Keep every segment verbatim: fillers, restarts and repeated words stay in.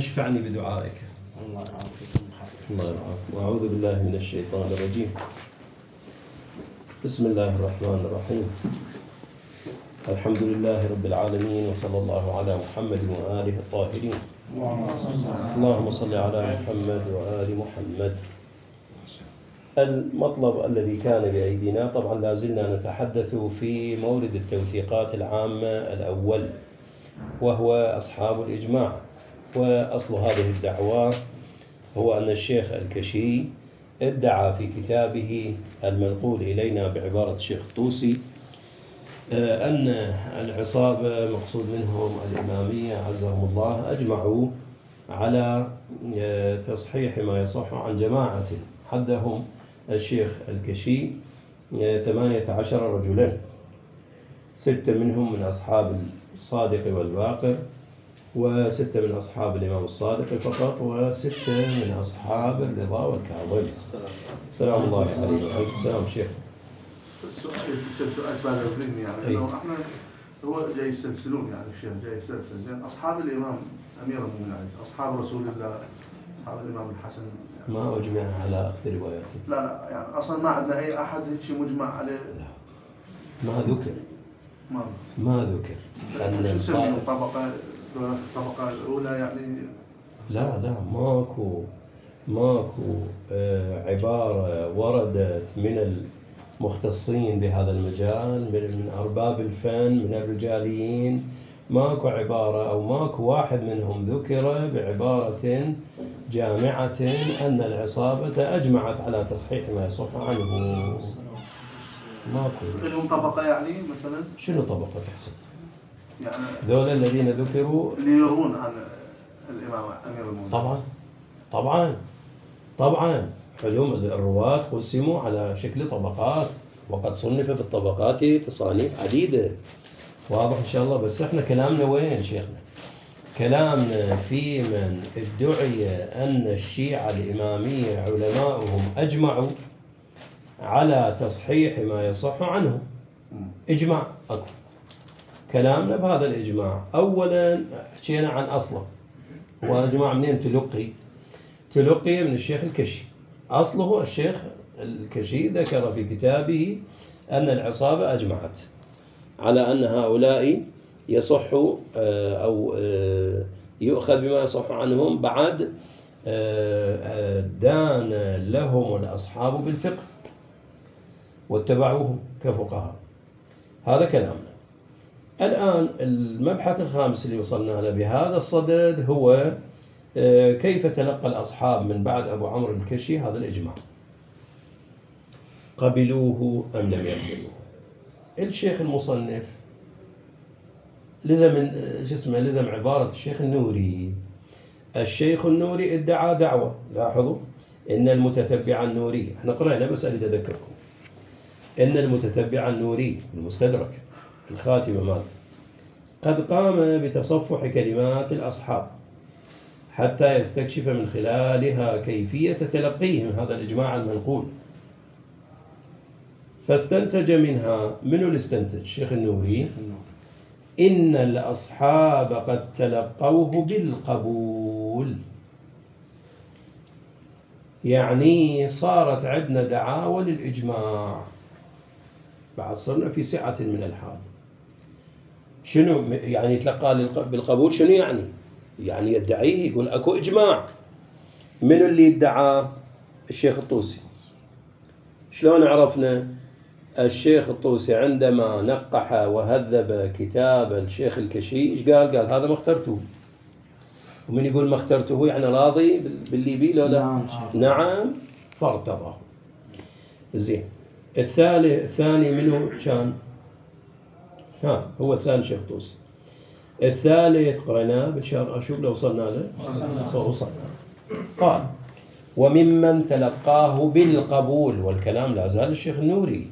اشفعني بدعائك. الله يعافيكم. الله يعافيك. وأعوذ بالله من الشيطان الرجيم. بسم الله الرحمن الرحيم. الحمد لله رب العالمين، وصلى الله على محمد وآله الطاهرين. اللهم صل على محمد وآل محمد. المطلب الذي كان بأيدينا، طبعا لا زلنا نتحدث في مورد التوثيقات العامة الأول، وهو أصحاب الإجماع. وأصل هذه الدعوة هو أن الشيخ الكشي ادعى في كتابه المنقول إلينا بعبارة الشيخ الطوسي أن العصابة مقصود منهم الإمامية عزهم الله أجمعوا على تصحيح ما يصح عن جماعة حدهم الشيخ الكشي ثمانية عشر رجلا، ستة منهم من أصحاب الصادق والباقر، وستة من أصحاب الإمام الصادق فقط، وستة من أصحاب الرضا والكاظم. سلام الله عليكم. وعليكم السلام شيخ. السؤال سؤال بعد الفيلم يعني انه احنا هو جاي يسلسلون يعني الشيخ جاي يسلسل زين اصحاب الامام امير المؤمنين اصحاب رسول الله اصحاب الامام الحسن يعني ما اجمع على اكثر رواياته. لا لا يعني اصلا ما عندنا اي احد هيك مجمع عليه. لا ما ذكر. ما ما ذكر. لأن الطبقه الطبقه الاولى يعني. لا لا ماكو ماكو آه عباره وردت من مختصين بهذا المجال من أرباب الفن من الرجاليين، ماكو عبارة أو ماكو واحد منهم ذكر بعبارة جامعة أن العصابة أجمعت على تصحيح ما يصح عنه. ماكو. لهم طبقة يعني مثلا؟ شنو طبقة تحسب؟ يعني ذول الذين ذكروا اللي يرون عن الإمام أمير المؤمنين. طبعا طبعا طبعا علوم الرواة قسموا على شكل طبقات، وقد صنف في الطبقات تصانيف عديدة. واضح إن شاء الله. بس إحنا كلامنا وين شيخنا؟ كلامنا في من ادعي أن الشيعة الإمامية علماؤهم أجمعوا على تصحيح ما يصح عنه. إجماع أكو. كلامنا بهذا الإجماع. أولا حكينا عن أصله. وإجماع منين تلقي؟ تلقي من الشيخ الكشي. أصله الشيخ الكشي ذكر في كتابه أن العصابة أجمعت على أن هؤلاء يصح أو يؤخذ بما يصح عنهم، بعد دان لهم الأصحاب بالفقه واتبعوهم كفقهاء. هذا كلامنا. الآن المبحث الخامس اللي وصلنا له بهذا الصدد هو كيف تلقى الأصحاب من بعد أبو عمرو الكشي هذا الإجماع؟ قبلوه أم لم يقبلوه؟ الشيخ المصنف لزم اسمه لزم عبارة الشيخ النوري. الشيخ النوري ادعى دعوة. لاحظوا إن المتتبع النوري، احنا قرأنا بس أريد أذكركم إن المتتبع النوري المستدرك الخاتمة مات قد قام بتصفح كلمات الأصحاب حتى يستكشف من خلالها كيفية تلقيهم هذا الإجماع المنقول، فاستنتج منها، منو اللي استنتج؟ الشيخ النوري، إن الأصحاب قد تلقوه بالقبول. يعني صارت عندنا دعاوى للإجماع، بعد صرنا في سعة من الحال. شنو يعني يتلقى بالقبول؟ شنو يعني؟ يعني يدعيه، يقول أكو إجماع. من اللي ادعى؟ الشيخ الطوسي. شلون عرفنا؟ الشيخ الطوسي عندما نقح وهذب كتاب الشيخ الكشي ايش قال؟ قال هذا ما اخترته. ومن يقول ما اخترته يعني راضي باللي بيه لو لا؟ نعم. نعم فارتضاه. زين. الثالث الثاني منه كان؟ ها هو الثاني الشيخ الطوسي. الثالث قرأناه بالشهر أشوف لو وصلنا له. وصلنا. قال وممن تلقاه بالقبول، والكلام لا زال الشيخ النوري.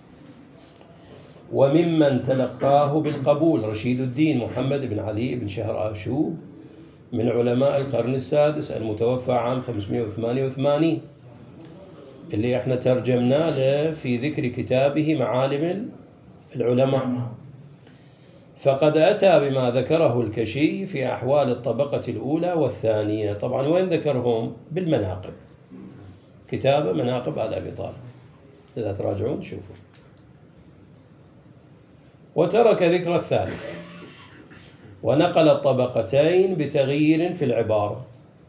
وممن تلقاه بالقبول رشيد الدين محمد بن علي بن شهر آشوب من علماء القرن السادس المتوفى عام خمسمائة وثمانية وثمانين، اللي احنا ترجمنا له في ذكر كتابه معالم العلماء. فقد أتى بما ذكره الكشي في أحوال الطبقة الأولى والثانية. طبعا وين ذكرهم؟ بالمناقب، كتابة مناقب آل أبي طالب، إذا تراجعون تشوفوا. وترك ذكر الثالثة، ونقل الطبقتين بتغيير في العبارة.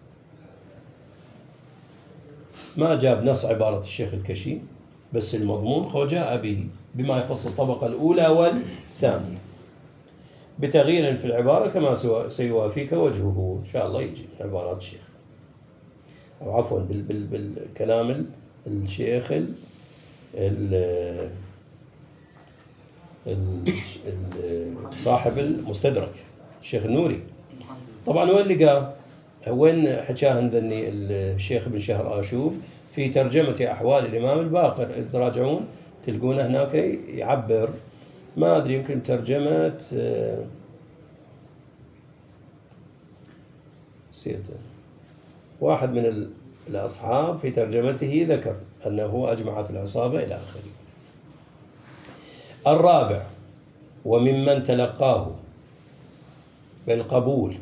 ما جاب نص عبارة الشيخ الكشي، بس المضمون خو جاء به بما يخص الطبقة الأولى والثانية بتغيير في العبارة كما سيوافيك وجهه إن شاء الله. يجي عبارات الشيخ، أو عفوا بالكلام الشيخ صاحب المستدرك الشيخ النوري. طبعا وين لقاه؟ وين حكاه عندني الشيخ بن شهر آشوب في ترجمة أحوال الإمام الباقر، إذ تراجعون تلقونه هناك يعبر، ما أدري يمكن ترجمة سيته واحد من الأصحاب، في ترجمته ذكر أنه أجمعت العصابة إلى آخره. الرابع، وممن تلقاه بالقبول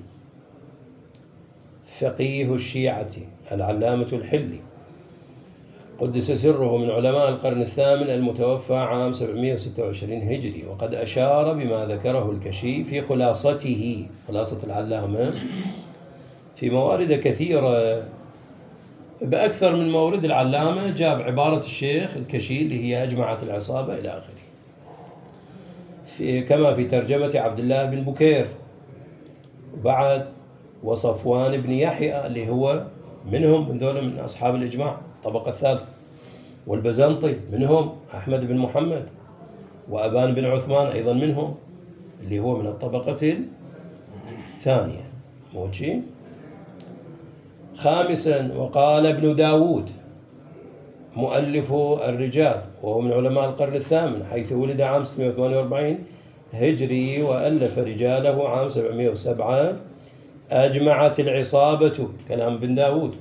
فقيه الشيعة العلامة الحلي قدس سره من علماء القرن الثامن المتوفى عام سبعمائة وستة وعشرين هجري، وقد أشار بما ذكره الكشي في خلاصته، خلاصة العلامة، في موارد كثيرة بأكثر من مورد العلامة جاب عبارة الشيخ الكشي اللي هي أجمعت العصابة إلى آخره، في كما في ترجمة عبد الله بن بكير، وبعد وصفوان بن يحيى اللي هو منهم، من دول من أصحاب الإجماع الطبقة الثالثة، والبزنطي منهم، أحمد بن محمد، وأبان بن عثمان أيضا منهم اللي هو من الطبقة الثانية. موشي. خامسا، وقال ابن داود مؤلف الرجال، وهو من علماء القرن الثامن، حيث ولد عام ستمائة وثمانية وأربعين هجري وألف رجاله عام سبعمائة وسبعة. أجمعت العصابة، كلام بن داود،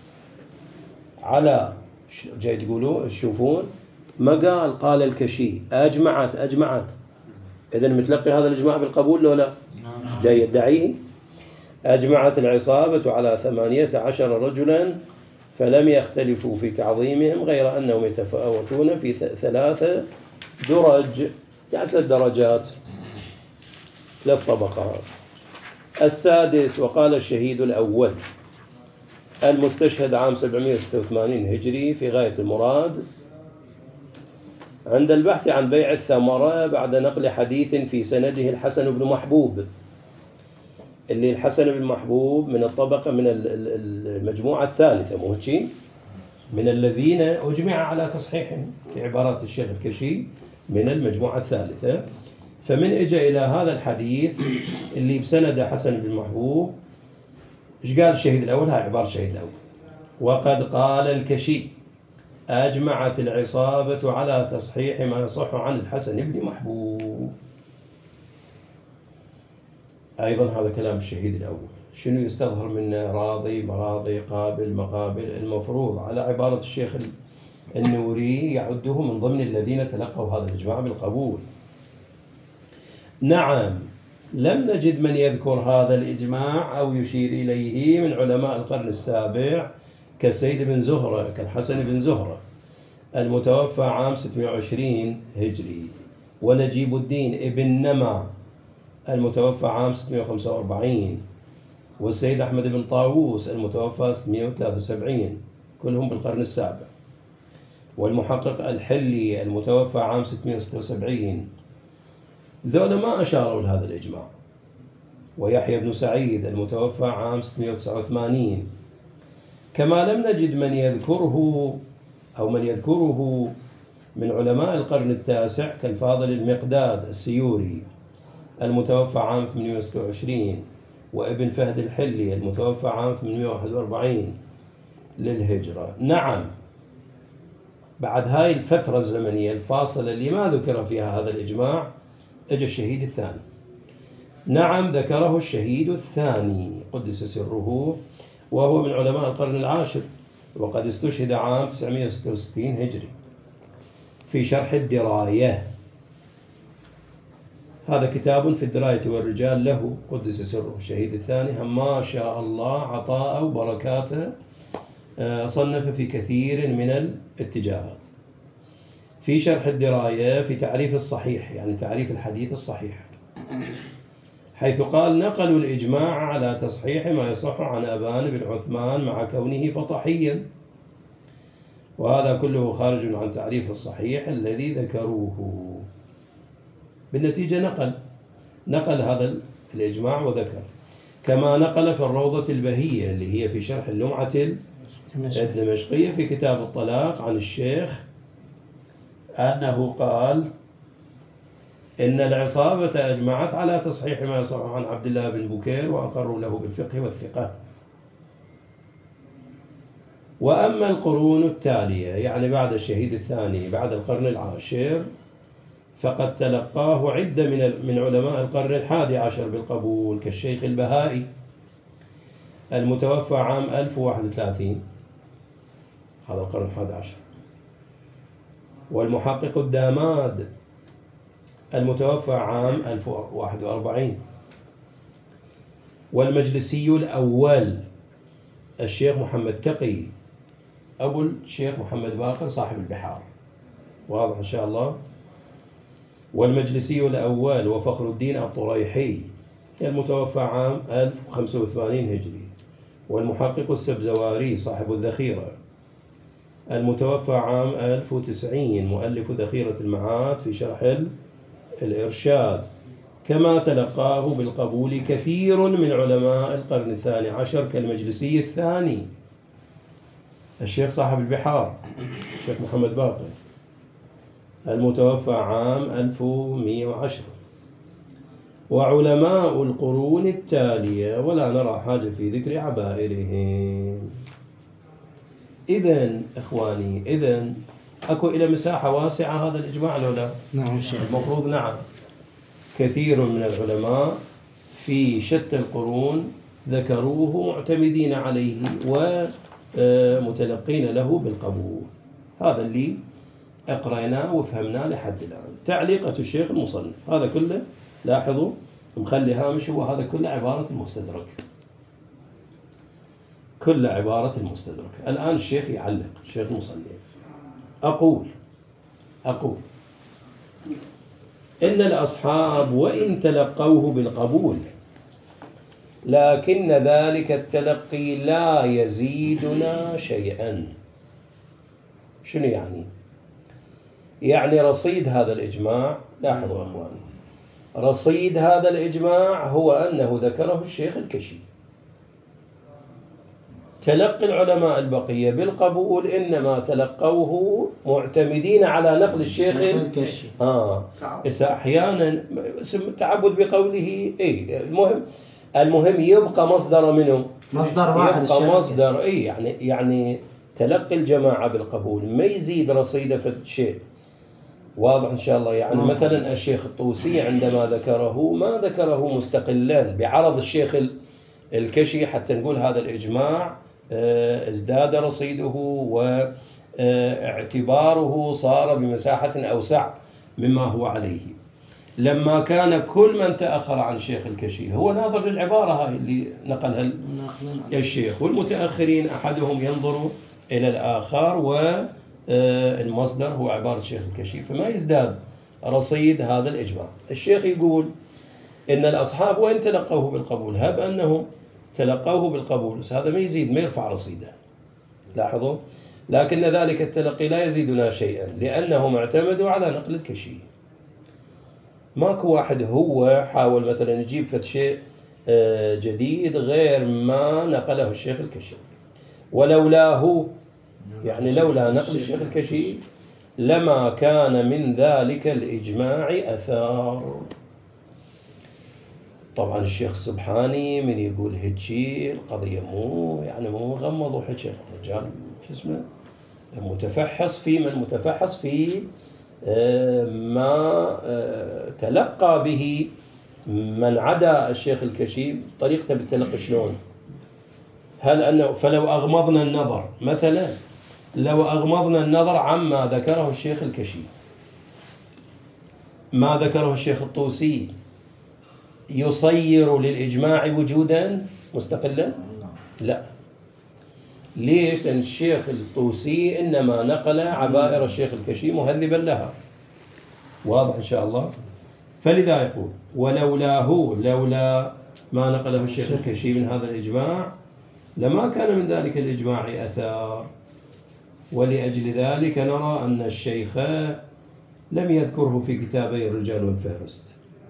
على جاي تقولوا تشوفون ما قال قال الكشي أجمعت أجمعت، إذن متلقي هذا الإجماع بالقبول لو لا؟ جاي يدعيه. أجمعت العصابة على ثمانية عشر رجلا فلم يختلفوا في تعظيمهم، غير أنهم يتفاوتون في ثلاثة درج، يعني ثلاث درجات، ثلاث طبقات. السادس، وقال الشهيد الأول المستشهد عام سبعمائة وستة وثمانين هجري في غاية المراد عند البحث عن بيع الثمرة بعد نقل حديث في سنده الحسن بن محبوب، اللي الحسن بن محبوب من الطبقة من المجموعة الثالثة، مو هيك؟ من الذين أجمع على تصحيحهم في عبارات الشيخ الكشي من المجموعة الثالثة. فمن اجى إلى هذا الحديث اللي بسند حسن بن محبوب، ايش قال الشهيد الأول؟ هاي عبارة الشهيد الأول: وقد قال الكشي أجمعت العصابة على تصحيح ما يصح عن الحسن بن محبوب. أيضا هذا كلام الشهيد الأول. شنو يستظهر منه؟ راضي مراضي قابل مقابل، المفروض على عبارة الشيخ النوري يعده من ضمن الذين تلقوا هذا الإجماع بالقبول. نعم، لم نجد من يذكر هذا الإجماع أو يشير إليه من علماء القرن السابع كالسيد بن زهرة، كالحسن بن زهرة المتوفى عام ستمائة وعشرين هجري، ونجيب الدين ابن نما المتوفى عام ستمائة وخمسة وأربعين، والسيد أحمد بن طاووس المتوفى ستمائة وثلاثة وسبعين، كلهم بالقرن السابع، والمحقق الحلي المتوفى عام ستمائة وستة وسبعين. ذولا ما أشاروا لهذا الإجماع. ويحيى بن سعيد المتوفى عام ستمائة وتسعة وثمانين. كما لم نجد من يذكره أو من يذكره من علماء القرن التاسع كالفاضل المقداد السيوري المتوفى عام ثمانمائة وستة وعشرين، وابن فهد الحلي المتوفى عام ثمانمائة وواحد وأربعين للهجرة. نعم، بعد هاي الفترة الزمنية الفاصلة اللي ما ذكر فيها هذا الإجماع اجى الشهيد الثاني. نعم، ذكره الشهيد الثاني قدس سره، وهو من علماء القرن العاشر، وقد استشهد عام تسعمائة وستة وستين هجري. في شرح الدراية هذا كتاب في الدراية والرجال له قدس سره الشهيد الثاني، ما شاء الله عطاءه وبركاته، صنف في كثير من الاتجاهات. في شرح الدراية في تعريف الصحيح، يعني تعريف الحديث الصحيح، حيث قال: نقلوا الإجماع على تصحيح ما يصح عن أبان بن عثمان مع كونه فطحيا، وهذا كله خارج عن تعريف الصحيح الذي ذكروه. بالنتيجة نقل نقل هذا الإجماع وذكر، كما نقل في الروضة البهية اللي هي في شرح اللمعة الدمشقية في كتاب الطلاق عن الشيخ أنه قال: إن العصابة أجمعت على تصحيح ما يصح عن عبد الله بن بكير وأقروا له بالفقه والثقة. وأما القرون التالية، يعني بعد الشهيد الثاني بعد القرن العاشر، فقد تلقاه عدة من من علماء القرن الحادي عشر بالقبول، كالشيخ البهائي المتوفى عام ألف وواحد وثلاثين، هذا القرن الحادي عشر، والمحقق الداماد المتوفى عام ألف وواحد وأربعين، والمجلسي الأول الشيخ محمد تقي أبو الشيخ محمد باقر صاحب البحار، واضح إن شاء الله. والمجلسي الأول وفخر الدين الطريحي المتوفى عام ألف وخمسة وثمانين هجري، والمحقق السبزواري صاحب الذخيرة المتوفى عام ألف وتسعين، مؤلف ذخيرة المعاد في شرح الإرشاد، كما تلقاه بالقبول كثير من علماء القرن الثاني عشر، كالمجلسي الثاني الشيخ صاحب البحار الشيخ محمد باقر المتوفى عام ألف ومئة وعشرة، وعلماء القرون التالية، ولا نرى حاجة في ذكر عبائرهم. إذن إخواني، إذن أكو إلى مساحة واسعة هذا الإجماع لو لا؟ نعم شيخ. المفروض نعم. كثير من العلماء في شتى القرون ذكروه معتمدين عليه ومتلقين له بالقبول. هذا اللي أقرأناه وفهمناه لحد الآن. تعليقة الشيخ المصنف هذا كله لاحظوا مخلي هامش، هو هذا كله عبارة المستدرك، كل عبارة المستدرك. الآن الشيخ يعلق، الشيخ المصنف: أقول أقول إن الأصحاب وإن تلقوه بالقبول، لكن ذلك التلقي لا يزيدنا شيئا. شنو يعني؟ يعني رصيد هذا الإجماع، لاحظوا أخوان، رصيد هذا الإجماع هو أنه ذكره الشيخ الكشي. تلقي العلماء البقية بالقبول إنما تلقوه معتمدين على نقل الشيخ الكشي. آه إذا أحيانا تعبد بقوله إيه، المهم المهم يبقى مصدر منه، مصدر واحد، يبقى مصدر إيه، يعني يعني تلقي الجماعة بالقبول ما يزيد رصيده في الشيء. واضح إن شاء الله. يعني مثلا الشيخ الطوسي عندما ذكره ما ذكره مستقلا بعرض الشيخ الكشي حتى نقول هذا الإجماع ازداد رصيده واعتباره صار بمساحة أوسع مما هو عليه. لما كان كل من تأخر عن الشيخ الكشي هو ناظر للعبارة هاي اللي نقلها الشيخ، والمتأخرين أحدهم ينظر إلى الآخر والمصدر هو عبارة الشيخ الكشي، فما يزداد رصيد هذا الإجماع. الشيخ يقول إن الأصحاب وإن تلقوه بالقبول، هب أنهم تلقوه بالقبول، بس هذا ما يزيد، ما يرفع رصيده. لاحظوا، لكن ذلك التلقي لا يزيدنا شيئا لأنهم اعتمدوا على نقل الكشي. ماكو واحد هو حاول مثلا يجيب فد شيء جديد غير ما نقله الشيخ الكشي، ولولاه يعني لولا نقل الشيخ الكشي لما كان من ذلك الإجماع أثار. طبعا الشيخ السبحاني من يقول هيجي القضية مو يعني مو غمض وحكي، الرجال شو اسمه متفحص في من متفحص في ما تلقى به من عدا الشيخ الكشي، طريقته بالتلقي شلون. هل أنه فلو أغمضنا النظر مثلا، لو أغمضنا النظر عما ذكره الشيخ الكشي ما ذكره الشيخ الطوسي يصير للإجماع وجودا مستقلا؟ لا. ليش؟ لأن الشيخ الطوسي إنما نقل عبائر الشيخ الكشي مهذبا لها. واضح إن شاء الله. فلذا يقول ولولاه، لولا ما نقله الشيخ الكشي من هذا الإجماع لما كان من ذلك الإجماع أثار. ولأجل ذلك نرى أن الشيخ لم يذكره في كتابي الرجال والفهرست.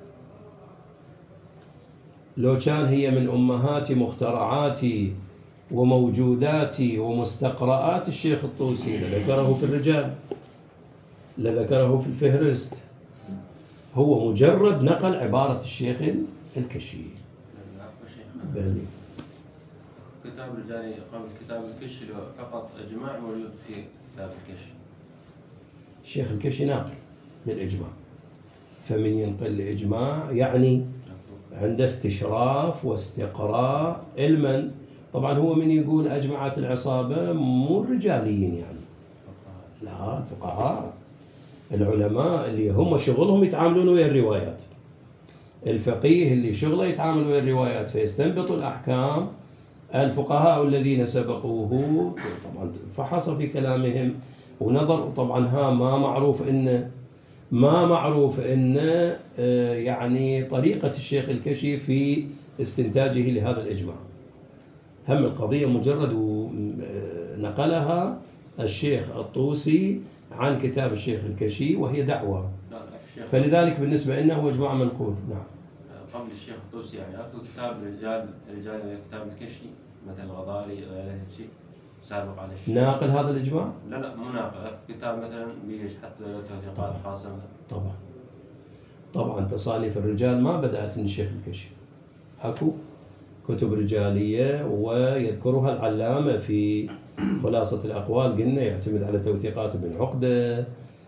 لو كان هي من أمهات مخترعات وموجودات ومستقرآت الشيخ الطوسي لذكره في الرجال، لذكره في الفهرست. هو مجرد نقل عبارة الشيخ الكشي. بلي. كتاب الرجال قبل كتاب الكشي فقط إجماع موجود في كتاب الكشي. الشيخ الكشي ناقل للإجماع، فمن ينقل الإجماع يعني عند استشراف واستقراء علما. طبعا هو من يقول أجمعت العصابة مو الرجاليين يعني، لا، الفقهاء العلماء اللي هم شغلهم يتعاملون ويا الروايات. الفقيه اللي شغله يتعامل ويا الروايات فيستنبط الأحكام. الفقهاء الذين سبقوه طبعا فحص في كلامهم ونظر. طبعا ها ما معروف إن ما معروف إن يعني طريقة الشيخ الكشي في استنتاجه لهذا الإجماع. هم القضية مجرد نقلها الشيخ الطوسي عن كتاب الشيخ الكشي وهي دعوة. فلذلك بالنسبة لنا هو إجماع منقول. نعم. قبل الشيخ الطوسي يعني أكو كتاب رجال رجال كتاب الكشي مثل الغضاري غيره شيء سابق على الشيخ ناقل هذا الإجماع؟ لا لا مو ناقل. أكو كتاب مثلا بيش حتى لو توثيقات خاصة. طبعا طبعا تصانيف الرجال ما بدأت من الشيخ الكشي. أكو كتب رجالية ويذكرها العلامة في خلاصة الأقوال، قلنا يعتمد على توثيقات ابن عقدة،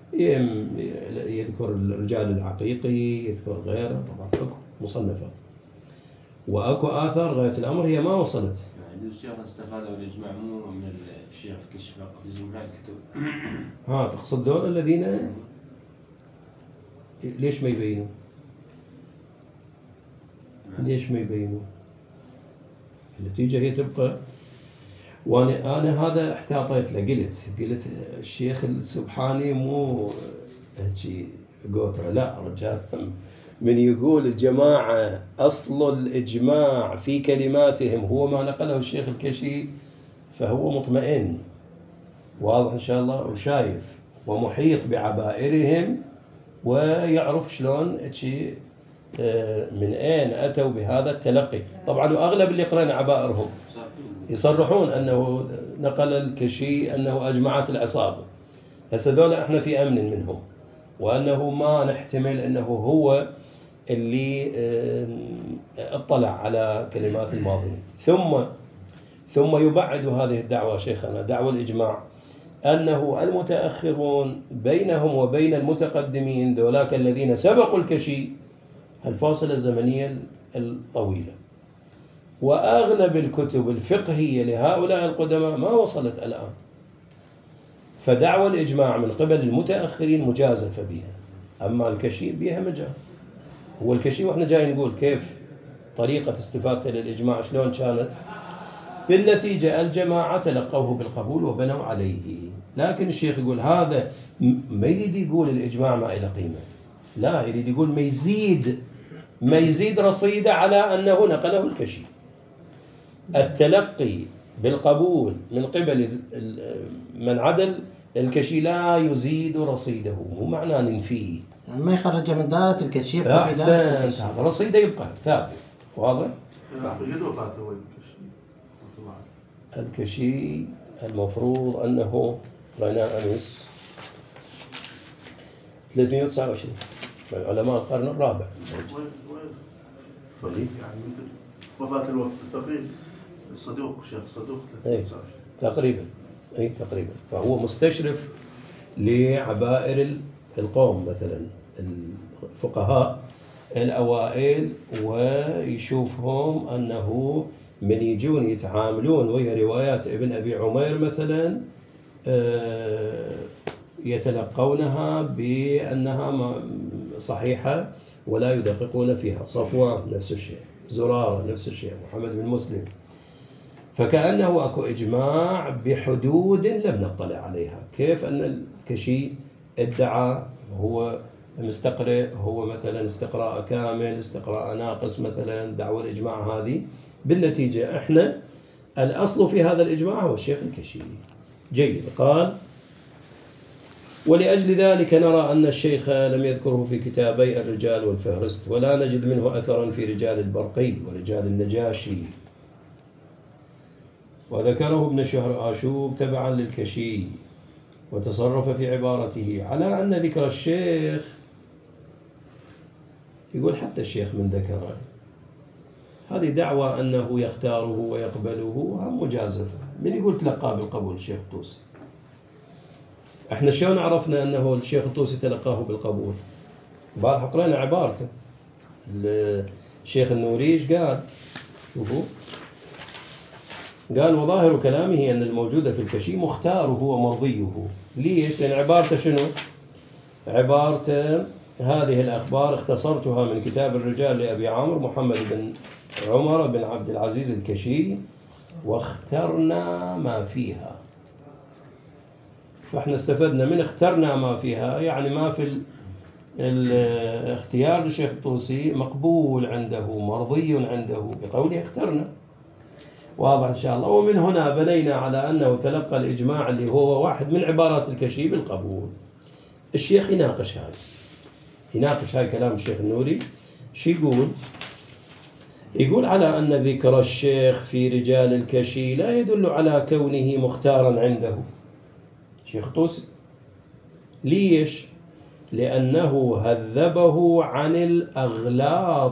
يذكر الرجال العقيقي، يذكر غيره. طبعا أكو مصنفات وأكو آثار غاية الأمر هي ما وصلت. يعني الشيخ استفادوا الإجماع مو من الشيخ الكشي فقط، من الكتب. ها تقصد دول الذين ليش ما يبينوا؟ ليش ما يبينوا؟ النتيجة هي تبقى. وأنا أنا هذا احتاطيت له، قلت قلت الشيخ السبحاني مو هيك قوترة، لا رجال من يقول الجماعة أصل الإجماع في كلماتهم هو ما نقله الشيخ الكشي فهو مطمئن. واضح إن شاء الله، وشايف ومحيط بعبائرهم ويعرف شلون هيك من أين أتوا بهذا التلقي. طبعا وأغلب اللي قرأنا عبائرهم يصرحون أنه نقل الكشي أنه أجمعت العصابة. هسه ذولا إحنا في أمن منهم، وأنه ما نحتمل أنه هو اللي اطلع على كلمات الماضين. ثم ثم يبعد هذه الدعوة شيخنا دعوة الإجماع أنه المتأخرون بينهم وبين المتقدمين ذولاك الذين سبقوا الكشي الفاصلة الزمنية الطويلة، وأغلب الكتب الفقهية لهؤلاء القدماء ما وصلت الآن. فدعوى الإجماع من قبل المتأخرين مجازفة بها، أما الكشي بها مجال. هو الكشي وإحنا جاي نقول كيف طريقة استفادته للإجماع شلون كانت. بالنتيجة الجماعة تلقوه بالقبول وبنوا عليه. لكن الشيخ يقول هذا ما يريد يقول الإجماع ما إلى قيمة، لا، يريد يقول ما يزيد ما يزيد رصيده على أنه نقله الكشي. التلقي بالقبول من قبل من عدل الكشي لا يزيد رصيده، مو معناه ننفيه، يعني ما يخرجه من دائرة الكشي يبقى في أحسن، دائرة الكشي. هذا رصيده يبقى ثابت. واضح؟ الكشي المفروض أنه رأينا أمس ثلاثمئة وتسعة وعشرين من علماء القرن الرابع. يعني مثل وفاة الفقيه الصدوق الشيخ الصدوق أي تقريبا، أي تقريبا. فهو مستشرف لعبائر القوم مثلا الفقهاء الأوائل، ويشوفهم أنه من يجون يتعاملون ويا روايات ابن أبي عمير مثلا يتلقونها بأنها صحيحة ولا يدققون فيها. صفوان نفس الشيء، زرارة نفس الشيء، محمد بن مسلم. فكأنه أكو إجماع بحدود لم نطلع عليها. كيف أن الكشي ادعى هو مستقرئ، هو مثلا استقراء كامل، استقراء ناقص مثلا، دعوى الإجماع هذه. بالنتيجة إحنا الأصل في هذا الإجماع هو الشيخ الكشي. جيد. قال: ولأجل ذلك نرى أن الشيخ لم يذكره في كتابي الرجال والفهرست، ولا نجد منه أثرا في رجال البرقي ورجال النجاشي. وذكره ابن شهر آشوب تبعا للكشي، وتصرف في عبارته على أن ذكر الشيخ، يقول حتى الشيخ من ذكره، هذه دعوة أنه يختاره ويقبله هم مجازفة. من يقول تلقاه بالقبول؟ الشيخ الطوسي. احنا شلون عرفنا أنه الشيخ الطوسي تلقاه بالقبول؟ بارح قرأنا عبارته. الشيخ النوريش قال، شوفوا، قال: وظاهر كلامه أن الموجود في الكشي مختاره ومرضيه. ليش؟ لأن عبارته شنو؟ عبارته: هذه الأخبار اختصرتها من كتاب الرجال لأبي عمرو محمد بن عمر بن عبد العزيز الكشي، واخترنا ما فيها. فاحنا استفدنا من اخترنا ما فيها، يعني ما في الاختيار للشيخ الطوسي مقبول عنده، مرضي عنده، بقوله اخترنا. واضح إن شاء الله. ومن هنا بنينا على أنه تلقى الإجماع اللي هو واحد من عبارات الكشي بالقبول. الشيخ يناقش هاي يناقش هاي كلام الشيخ النوري. شو يقول؟ يقول: على أن ذكر الشيخ في رجال الكشي لا يدل على كونه مختارا عنده. شيخ طوسي. ليش؟ لأنه هذبه عن الأغلاط.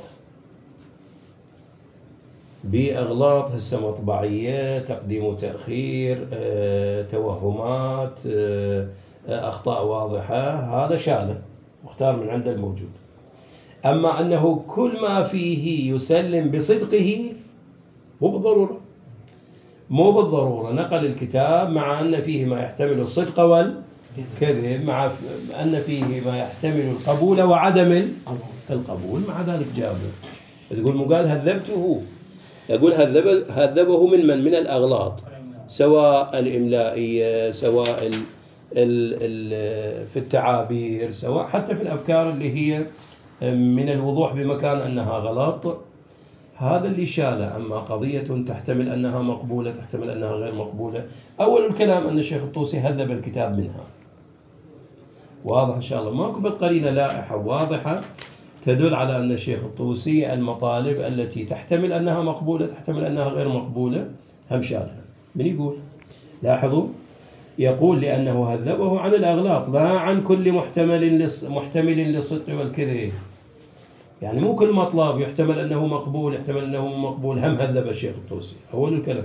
بأغلاط هسه مطبعية، تقديم وتأخير، أه، توهمات، أه، أخطاء واضحة، هذا شاله مختار من عند الموجود. أما أنه كل ما فيه يسلم بصدقه مو بالضرورة، مو بالضرورة. نقل الكتاب مع أن فيه ما يحتمل الصدق والكذب، مع أن فيه ما يحتمل القبول وعدم القبول، مع ذلك جابه. تقول مو قال هذبته، يقول هذب هذبه من من من الأغلاط، سواء الإملائية، سواء ال ال ال في التعابير، سواء حتى في الأفكار اللي هي من الوضوح بمكان أنها غلط. هذا اللي شاله. أما قضية تحتمل أنها مقبولة، تحتمل أنها غير مقبولة، أول الكلام أن الشيخ الطوسي هذب الكتاب منها. واضح إن شاء الله. ماكو قرينة لائحة واضحة تدل على أن الشيخ الطوسي المطالب التي تحتمل أنها مقبولة، تحتمل أنها غير مقبولة، هم شالها. من يقول؟ لاحظوا، يقول لأنه هذبه عن الأغلاط لا عن كل محتمل محتمل للصدق والكذب. يعني مو كل مطلب يحتمل أنه مقبول، يحتمل أنه مقبول، هم هذب الشيخ الطوسي. أول الكلام.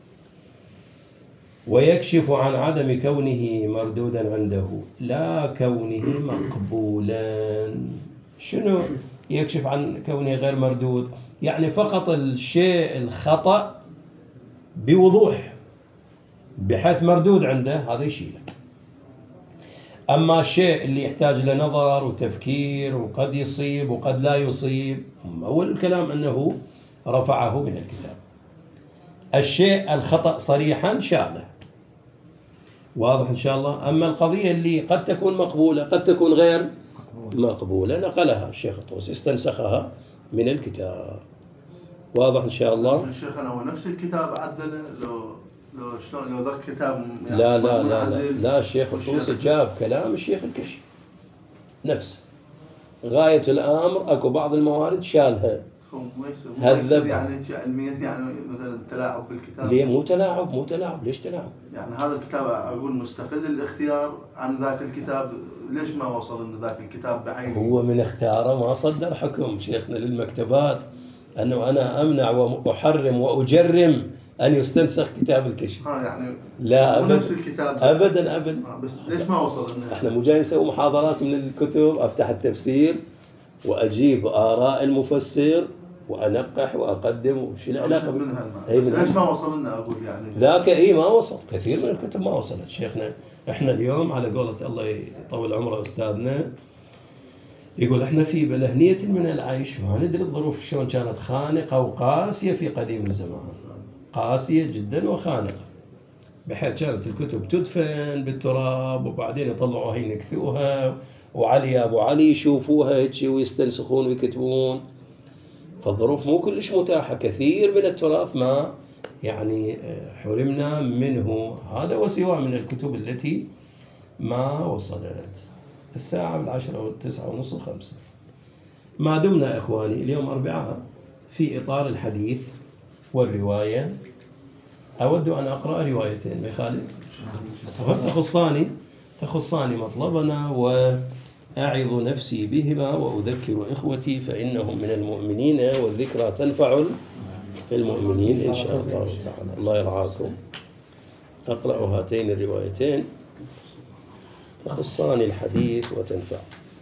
ويكشف عن عدم كونه مردودا عنده، لا كونه مقبولا. شنو يكشف عن كونه غير مردود؟ يعني فقط الشيء الخطأ بوضوح بحيث مردود عنده، هذا يشيله. أما الشيء اللي يحتاج لنظر وتفكير وقد يصيب وقد لا يصيب، أول الكلام أنه رفعه من الكتاب. الشيء الخطأ صريحا شاله. واضح إن شاء الله. أما القضية اللي قد تكون مقبولة قد تكون غير مقبولة، نقلها الشيخ الطوسي، استنسخها من الكتاب. واضح إن شاء الله. الشيخ أنا هو نفس الكتاب عدل لو لو شلون لو ذاك كتاب يعني لا لا لا لا, لا الشيخ الطوسي جاب كلام الشيخ الكشي نفسه. غاية الأمر أكو بعض الموارد شالها. هذا يعني علميا يعني مثلا تلاعب بالكتاب. ليه مو تلاعب؟ مو تلاعب. ليش تلاعب؟ يعني هذا الكتاب أقول مستقل الاختيار عن ذاك الكتاب، ليش ما وصل إن ذاك الكتاب بعينه؟ هو من اختاره ما صدر حكم شيخنا للمكتبات أنه أنا أمنع وأحرم وأجرم أن يستنسخ كتاب الكشي. ها يعني لا أبدا. نفس الكتاب أبدا أبدا. بس ليش ما وصل إنه؟ إحنا مو جاي نسوي محاضرات من الكتب، أفتح التفسير وأجيب آراء المفسر وأنقح وأقدم، وش العلاقة منها؟ بس ليش ما وصل لنا أقول يعني؟ ذاك إيه ما وصل، كثير من الكتب ما وصلت شيخنا. إحنا اليوم على قولة الله يطول عمره أستاذنا، يقول احنا في بلهنية من العيش، ما ندري الظروف شلون كانت خانقة وقاسية في قديم الزمان، قاسية جدا وخانقة، بحيث كانت الكتب تدفن بالتراب وبعدين يطلعوها ينكثوها، وعلي يا ابو علي يشوفوها هيك ويستنسخون ويكتبون. فالظروف مو كلش متاحة، كثير من التراث ما يعني حرمنا منه، هذا وسواه من الكتب التي ما وصلت. الساعة بالعشرة والتسعة ونص وخمسة. ما دمنا إخواني اليوم أربعاء في إطار الحديث والرواية، أود أن أقرأ روايتين مخالف تخصاني تخصاني مطلبنا، وأعظ نفسي بهما وأذكر إخوتي فإنهم من المؤمنين والذكرى تنفع المؤمنين إن شاء الله تعالى. الله يرعاكم. أقرأ هاتين الروايتين تخصان الحديث وتنفع.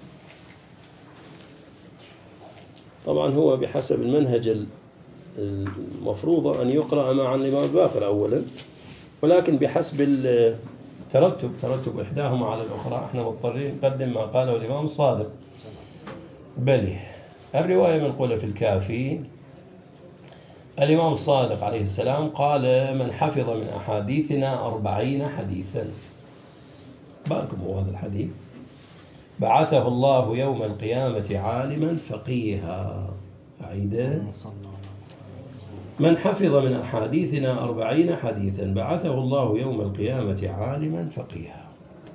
طبعا هو بحسب المنهج المفروض أن يقرأ مع الإمام الباقر أولا، ولكن بحسب الترتب ترتب إحداهما على الأخرى احنا مضطرين نقدم ما قاله الإمام الصادق. بلي الرواية منقولة في الكافي. الإمام الصادق عليه السلام قال: من حفظ من أحاديثنا أربعين حديثا، بالكم هو هذا الحديث، بعثه الله يوم القيامة عالما فقيها. أعيده: من حفظ من أحاديثنا أربعين حديثا بعثه الله يوم القيامة عالما فقيها.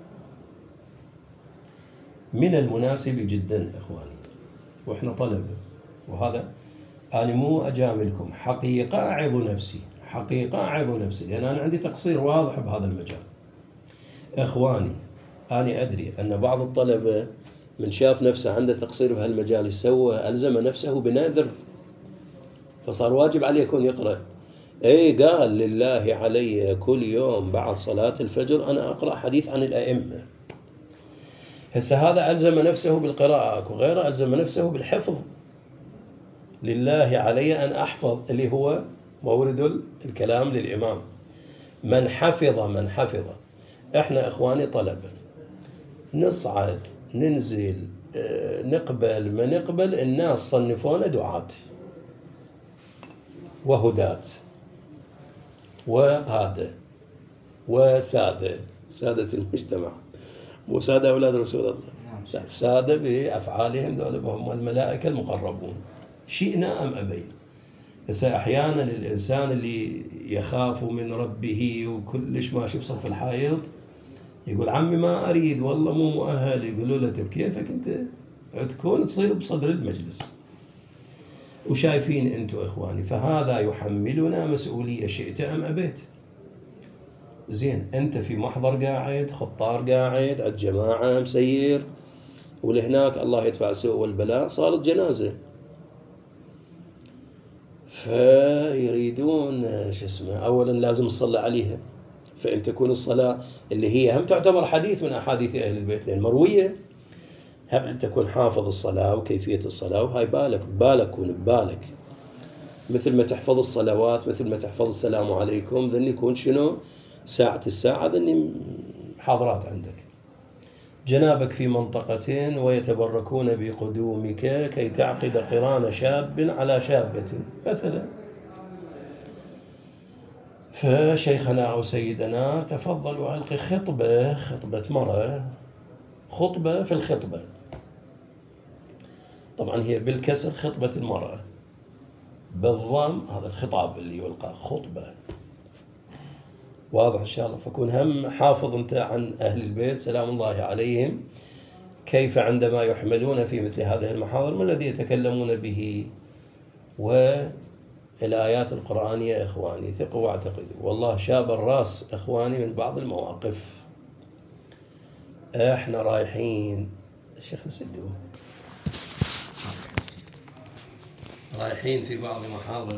من المناسب جدا إخواني، وإحنا طلبة، وهذا أنا مو أجاملكم، حقيقة أعظ نفسي، حقيقة أعظ نفسي، لأن أنا عندي تقصير واضح بهذا المجال. إخواني أنا أدري أن بعض الطلبة من شاف نفسه عنده تقصير بهالمجال سوى ألزم نفسه بنذر، فصار واجب عليه يكون يقرأ. أي قال: لله علي كل يوم بعد صلاة الفجر أنا أقرأ حديث عن الأئمة. هسه هذا ألزم نفسه بالقراءة، وغيره ألزم نفسه بالحفظ. لله علي أن أحفظ، اللي هو مورد الكلام للإمام. من حفظ من حفظ. إحنا إخواني طلبة، نصعد ننزل نقبل ما نقبل، الناس صنفونا دعاة وهداة وقادة وسادة، سادة المجتمع، مو سادة أولاد رسول الله، لا، سادة بأفعالهم، دول هم الملائكة المقربون، شئنا أم أبينا. بس أحيانا الإنسان اللي يخاف من ربه وكلش ماشي بصف الحائط يقول: عمي ما أريد والله مو مؤهل. يقولوا له: طيب كيفك أنت تكون تصير بصدر المجلس؟ وشايفين أنتم إخواني، فهذا يحملنا مسؤولية شئت أم أبيت. زين، أنت في محضر قاعد، خطار قاعد، عند جماعة مسير، ولهناك الله يدفع السوء والبلاء صارت جنازة، فيريدون شو اسمه أولا لازم تصلي عليها، فإن تكون الصلاة اللي هي هم تعتبر حديث من أحاديث أهل البيت لأن مروية، هم أن تكون حافظ الصلاة وكيفية الصلاة، وهاي بالك بالك كون ببالك، مثل ما تحفظ الصلوات، مثل ما تحفظ السلام عليكم، ذن يكون شنو ساعة الساعة ذن حاضرات عندك. جنابك في منطقتين ويتبركون بقدومك كي تعقد قران شاب على شابة مثلا. فشيخنا أو سيدنا تفضل وألقي خطبة، خطبة مرة، خطبة في الخطبة، طبعا هي بالكسر خطبة المرأة، بالضم هذا الخطاب اللي يلقى خطبة، واضح إن شاء الله. فكون هم حافظ أنت عن أهل البيت سلام الله عليهم، كيف عندما يحملون في مثل هذه المحاضر ما الذي يتكلمون به، والآيات القرآنية. إخواني ثقوا واعتقدوا، والله شاب الراس إخواني من بعض المواقف. احنا رايحين الشيخ مسدو رايحين في بعض محاضر